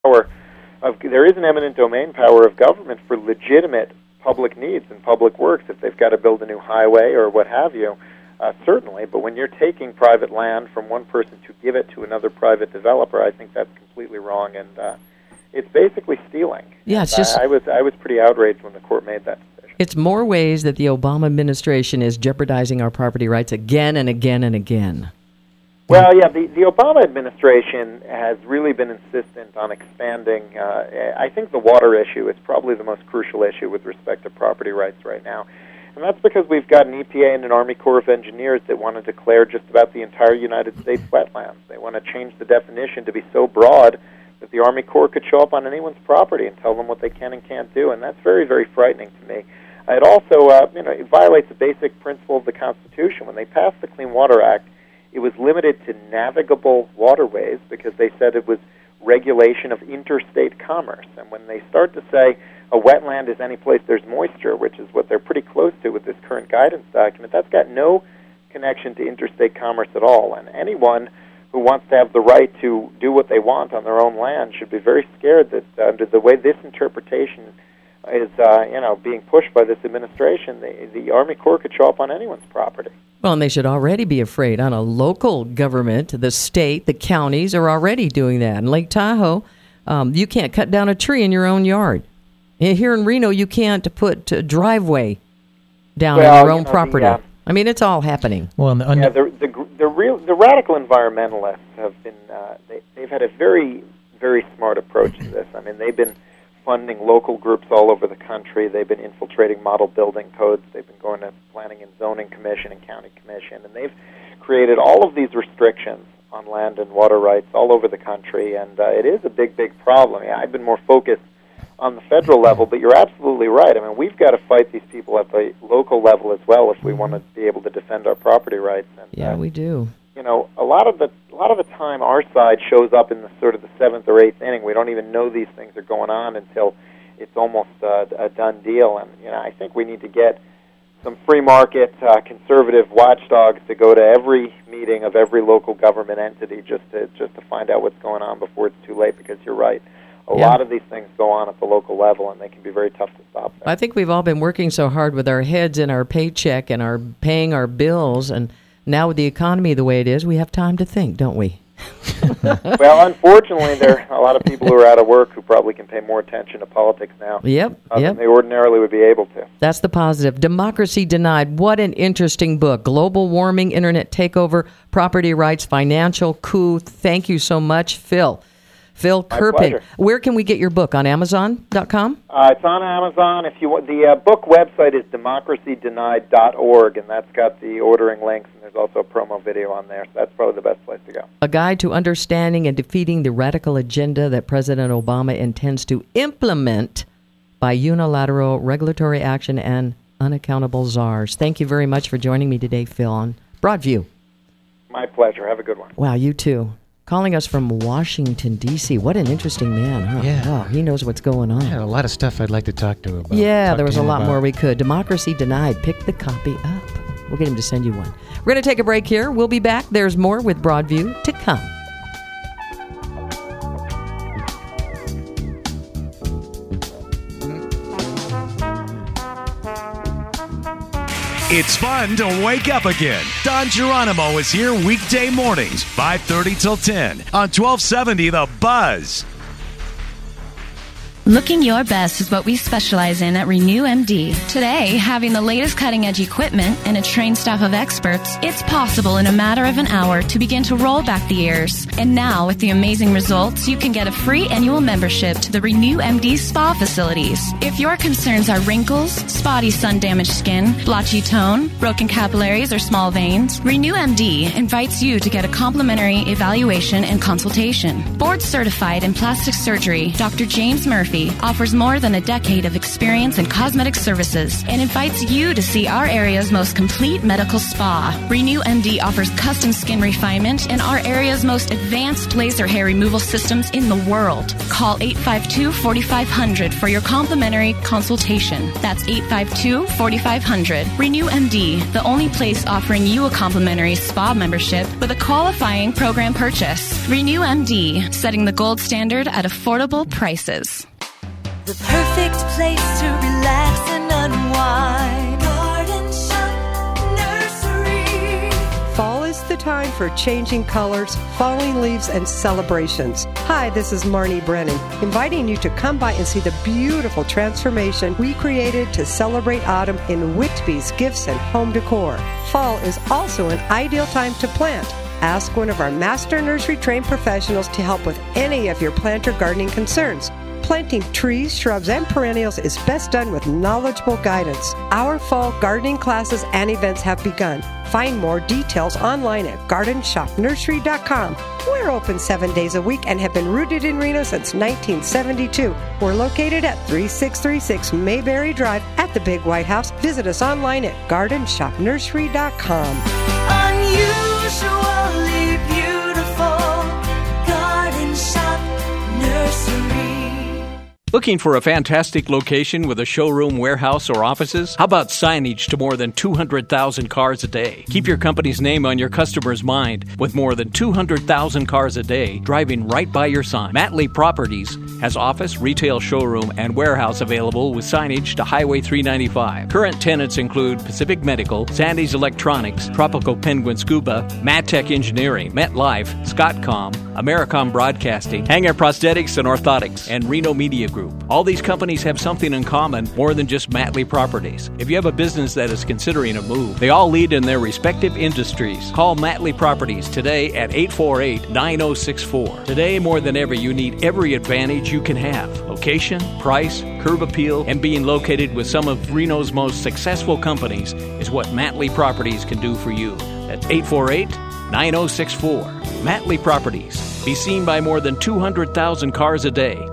power there is an eminent domain power of government for legitimate public needs and public works. If they've got to build a new highway or what have you, certainly. But when you're taking private land from one person to give it to another private developer, I think that's completely wrong, and it's basically stealing. Yeah, it's just. I was pretty outraged when the court made that decision. It's more ways that the Obama administration is jeopardizing our property rights again and again and again. Well, yeah, the Obama administration has really been insistent on expanding. I think the water issue is probably the most crucial issue with respect to property rights right now. And that's because we've got an EPA and an Army Corps of Engineers that want to declare just about the entire United States wetlands. They want to change the definition to be so broad that the Army Corps could show up on anyone's property and tell them what they can and can't do. And that's very, very frightening to me. It also it violates a basic principle of the Constitution. When they passed the Clean Water Act, it was limited to navigable waterways because they said it was regulation of interstate commerce. And when they start to say a wetland is any place there's moisture, which is what they're pretty close to with this current guidance document, that's got no connection to interstate commerce at all. And anyone who wants to have the right to do what they want on their own land should be very scared that under the way this interpretation is being pushed by this administration, the Army Corps could show up on anyone's property. Well, and they should already be afraid. On a local government, the state, the counties are already doing that. In Lake Tahoe, you can't cut down a tree in your own yard. Here in Reno, you can't put a driveway down on your own property. I mean, it's all happening. Well, the radical environmentalists have been they've had a very, very smart approach to this. I mean, they've been funding local groups all over the country. They've been infiltrating model building codes. They've been going to Planning and Zoning Commission and County Commission, and they've created all of these restrictions on land and water rights all over the country, and it is a big, big problem. I've been more focused on the federal level, but you're absolutely right. I mean, we've got to fight these people at the local level as well if we want to be able to defend our property rights. And, yeah, we do. You know, a lot of the time our side shows up in the sort of the seventh or eighth inning. We don't even know these things are going on until it's almost a done deal. And I think we need to get some free market conservative watchdogs to go to every meeting of every local government entity just to find out what's going on before it's too late. Because you're right. A lot of these things go on at the local level, and they can be very tough to stop. I think we've all been working so hard with our heads in our paycheck and our paying our bills, and now with the economy the way it is, we have time to think, don't we? Well, unfortunately, there are a lot of people who are out of work who probably can pay more attention to politics now than they ordinarily would be able to. That's the positive. Democracy Denied. What an interesting book. Global warming, internet takeover, property rights, financial coup. Thank you so much, Phil. Phil Kerpen. Where can we get your book? On Amazon.com? It's on Amazon. If you want, the book website is democracydenied.org, and that's got the ordering links, and there's also a promo video on there. So that's probably the best place to go. A guide to understanding and defeating the radical agenda that President Obama intends to implement by unilateral regulatory action and unaccountable czars. Thank you very much for joining me today, Phil, on Broadview. My pleasure. Have a good one. Wow, you too. Calling us from Washington, D.C. What an interesting man, huh? Yeah. Wow, he knows what's going on. Yeah, a lot of stuff I'd like to talk to him about. Yeah, there was a lot more we could. Democracy Denied. Pick the copy up. We'll get him to send you one. We're going to take a break here. We'll be back. There's more with Broadview to come. It's fun to wake up again. Don Geronimo is here weekday mornings, 5:30 till 10 on 1270 The Buzz. Looking your best is what we specialize in at Renew MD. Today, having the latest cutting-edge equipment and a trained staff of experts, it's possible in a matter of an hour to begin to roll back the years. And now, with the amazing results, you can get a free annual membership to the Renew MD spa facilities. If your concerns are wrinkles, spotty sun-damaged skin, blotchy tone, broken capillaries, or small veins, Renew MD invites you to get a complimentary evaluation and consultation. Board-certified in plastic surgery, Dr. James Murphy offers more than a decade of experience in cosmetic services and invites you to see our area's most complete medical spa. Renew MD offers custom skin refinement and our area's most advanced laser hair removal systems in the world. Call 852-4500 for your complimentary consultation. That's 852-4500. Renew MD, the only place offering you a complimentary spa membership with a qualifying program purchase. Renew MD, setting the gold standard at affordable prices. The perfect place to relax and unwind. Garden Shop Nursery. Fall is the time for changing colors, falling leaves, and celebrations. Hi, this is Marnie Brennan, inviting you to come by and see the beautiful transformation we created to celebrate autumn in Whitby's Gifts and Home Decor. Fall is also an ideal time to plant. Ask one of our master nursery trained professionals to help with any of your plant or gardening concerns. Planting trees, shrubs, and perennials is best done with knowledgeable guidance. Our fall gardening classes and events have begun. Find more details online at gardenshopnursery.com. We're open 7 days a week and have been rooted in Reno since 1972. We're located at 3636 Mayberry Drive at the Big White House. Visit us online at gardenshopnursery.com. Unusually beautiful. Garden Shop Nursery. Looking for a fantastic location with a showroom, warehouse, or offices? How about signage to more than 200,000 cars a day? Keep your company's name on your customer's mind with more than 200,000 cars a day driving right by your sign. Matley Properties has office, retail showroom, and warehouse available with signage to Highway 395. Current tenants include Pacific Medical, Sandy's Electronics, Tropical Penguin Scuba, MadTech Engineering, MetLife, Scottcom, Americom Broadcasting, Hanger Prosthetics and Orthotics, and Reno Media Group. All these companies have something in common more than just Matley Properties. If you have a business that is considering a move, they all lead in their respective industries. Call Matley Properties today at 848-9064. Today, more than ever, you need every advantage you can have. Location, price, curb appeal, and being located with some of Reno's most successful companies is what Matley Properties can do for you. That's 848-9064. Matley Properties. Be seen by more than 200,000 cars a day.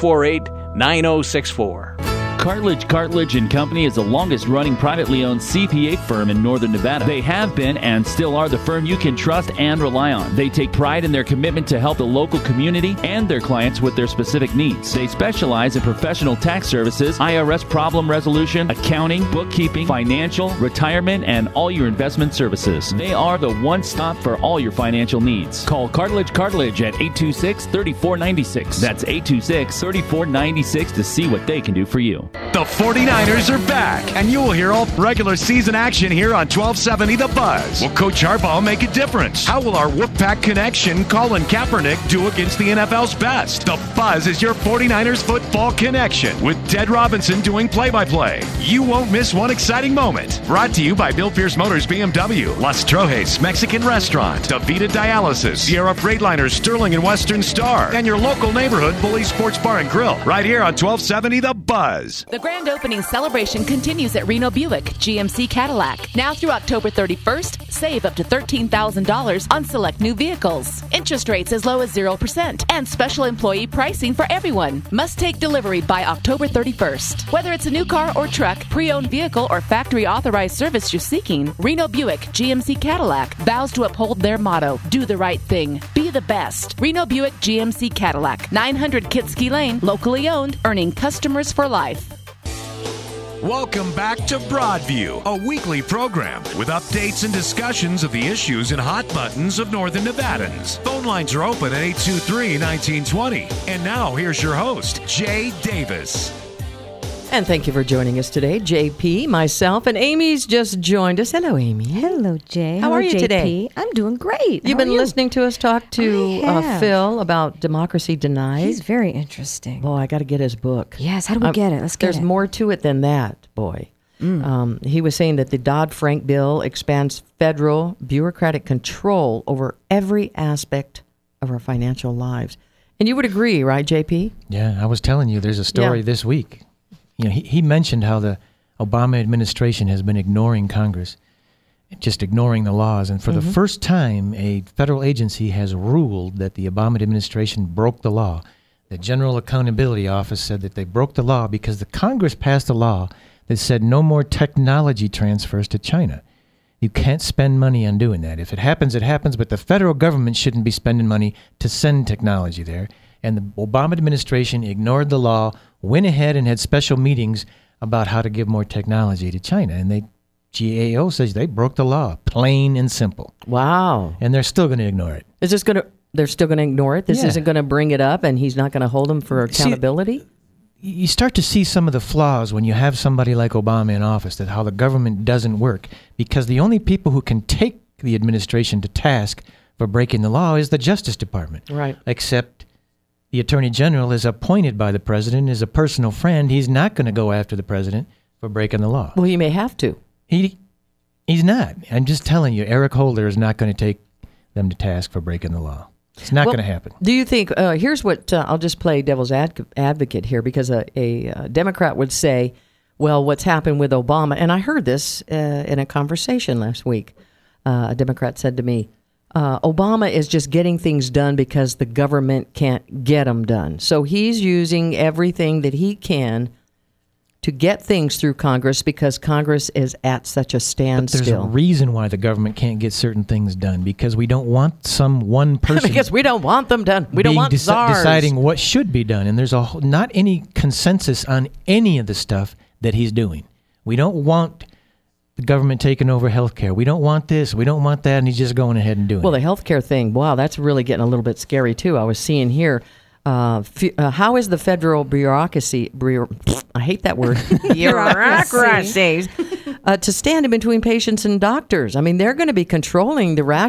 848-9064. Cartledge & Company is the longest-running privately owned CPA firm in northern Nevada. They have been and still are the firm you can trust and rely on. They take pride in their commitment to help the local community and their clients with their specific needs. They specialize in professional tax services, IRS problem resolution, accounting, bookkeeping, financial, retirement, and all your investment services. They are the one-stop for all your financial needs. Call Cartledge at 826-3496. That's 826-3496 to see what they can do for you. The 49ers are back, and you will hear all regular season action here on 1270 The Buzz. Will Coach Harbaugh make a difference? How will our Wolfpack connection, Colin Kaepernick, do against the NFL's best? The Buzz is your 49ers football connection, with Ted Robinson doing play-by-play. You won't miss one exciting moment. Brought to you by Bill Pierce Motors BMW, Las Trojes Mexican Restaurant, DaVita Dialysis, Sierra Freightliners, Sterling and Western Star, and your local neighborhood Bully Sports Bar and Grill, right here on 1270 The Buzz. The grand opening celebration continues at Reno Buick GMC Cadillac. Now through October 31st, save up to $13,000 on select new vehicles. Interest rates as low as 0% and special employee pricing for everyone. Must take delivery by October 31st. Whether it's a new car or truck, pre-owned vehicle, or factory authorized service you're seeking, Reno Buick GMC Cadillac vows to uphold their motto, do the right thing, be the best. Reno Buick GMC Cadillac, 900 Kitski Lane, locally owned, earning customers for life. Welcome back to Broadview, a weekly program with updates and discussions of the issues and hot buttons of Northern Nevadans. Phone lines are open at 823-1920. And now here's your host, Jay Davis. And thank you for joining us today, JP, myself, and Amy's just joined us. Hello, Amy. Hello, Jay. How are you JP? today? I'm doing great. You've been listening to us talk to Phil about Democracy Denied. He's very interesting. Boy, I got to get his book. Yes, how do we get it? Let's get it. There's more to it than that, boy. He was saying that the Dodd-Frank bill expands federal bureaucratic control over every aspect of our financial lives. And you would agree, right, JP? Yeah, I was telling you, there's a story this week. You know, he mentioned how the Obama administration has been ignoring Congress, just ignoring the laws. And for the first time, a federal agency has ruled that the Obama administration broke the law. The General Accountability Office said that they broke the law because the Congress passed a law that said no more technology transfers to China. You can't spend money on doing that. If it happens, it happens, but the federal government shouldn't be spending money to send technology there. And the Obama administration ignored the law, went ahead and had special meetings about how to give more technology to China. And GAO says they broke the law, plain and simple. Wow. And they're still going to ignore it. Is this going to They're still going to ignore it? This isn't going to bring it up, and he's not going to hold them for accountability? You start to see some of the flaws when you have somebody like Obama in office, that how the government doesn't work, because the only people who can take the administration to task for breaking the law is the Justice Department. Right. Except the Attorney General is appointed by the president, is a personal friend. He's not going to go after the president for breaking the law. Well, he may have to. He's not. I'm just telling you, Eric Holder is not going to take them to task for breaking the law. It's not going to happen. Do you think, here's what, I'll just play devil's advocate here, because a Democrat would say, well, what's happened with Obama, and I heard this in a conversation last week. A Democrat said to me, Obama is just getting things done because the government can't get them done. So he's using everything that he can to get things through Congress because Congress is at such a standstill. But there's a reason why the government can't get certain things done, because we don't want some one person. Because we don't want them done. We don't want czars deciding what should be done, and there's not any consensus on any of the stuff that he's doing. We don't want the government taking over healthcare. We don't want this. We don't want that, and he's just going ahead and doing it. Well, the healthcare thing, wow, that's really getting a little bit scary too. I was seeing here. How is the federal bureaucracy? I hate that word. Bureaucracies to stand in between patients and doctors. I mean, they're going to be controlling the